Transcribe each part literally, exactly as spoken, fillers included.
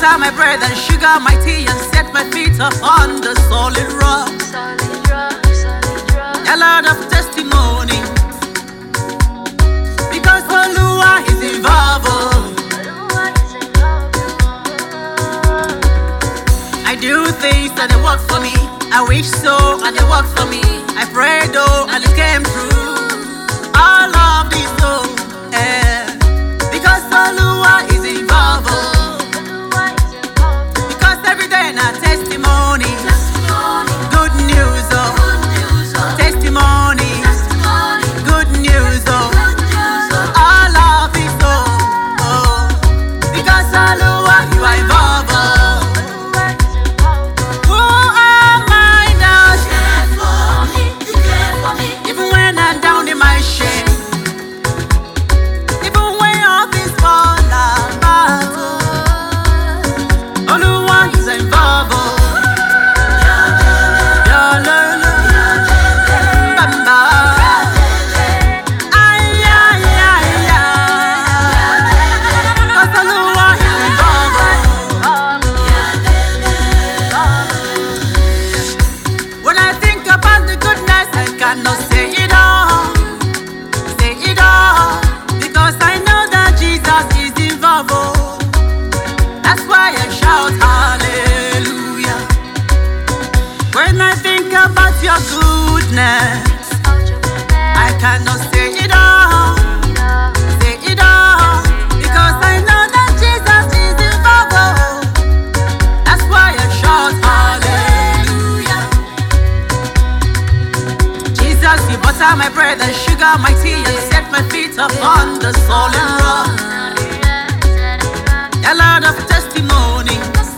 butter, my bread and sugar, my tea, and set my feet upon the solid rock. Solid rock, solid rock. A lot of testimony, because Oluwa is involved. Oluwa is involved. I do things and they work for me. I wish so and they work for me. I prayed though and it came true. All of this though, eh, because Oluwa is involved. Oluwa is involved. Because every day na testimony, Testimony, good news oh, good news, oh. testimony, Testimony, good news oh, good news, oh. all of this oh, oh, because Oluwa you are involved. Oluwa is involved. Who am I now? You care for me, you care for me. Even when I'm down in my shame, even when all things fall apart, Oluwa is involved. Yeah, la, la, bamba. Ay, ay, ay, ay. 'Cause Oluwa is involved. When I think about the goodness, I cannot say it all, say it all, because I know that Jesus is involved. Oh. That's why I shout hallelujah. When I think about your goodness, I cannot say it all, say it all, because I know that Jesus is involved. Oh. That's why I shout hallelujah. Jesus, you butter my bread and sugar, my tea, and set my feet upon the solid rock. A lot of testimony,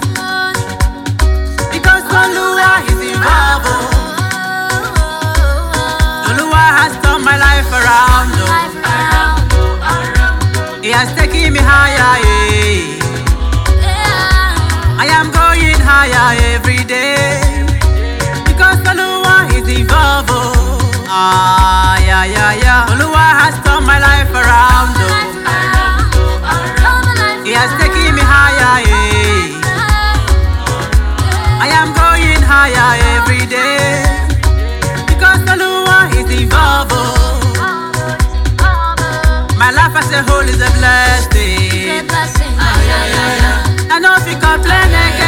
because Oluwa is involved. Oluwa has turned my life around. Oh. He has taken me higher. Yeah. I am going higher every day, because Oluwa is involved. Oh. Ah, yeah, yeah, yeah. Oluwa has turned my life around. Oh. He has taken me higher. Yeah. I am going higher every day, because Oluwa is involved. Oh. My life as a whole is a blessing. I know if you complain again.